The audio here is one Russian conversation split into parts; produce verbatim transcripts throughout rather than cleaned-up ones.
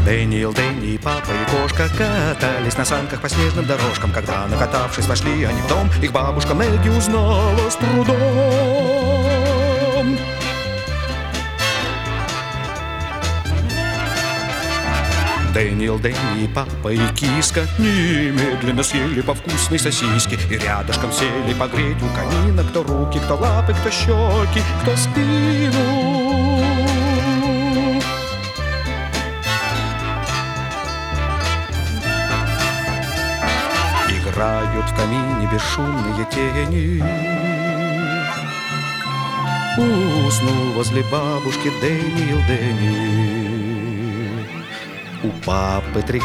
Дэниел, Дэнни, папа и кошка катались на санках по снежным дорожкам. Когда, накатавшись, вошли они в дом, их бабушка Мэгги узнала с трудом. Дэниел, Дэнни, папа и киска немедленно съели по вкусной сосиске и рядышком сели погреть у камина. Кто руки, кто лапы, кто щеки, кто спину. Играют в камине бесшумные тени. Уснул возле бабушки Дэниел, Дэнни. У папы три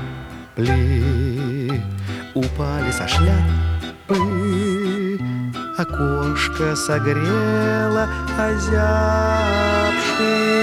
капли упали со шляпы, окошко согрело озябший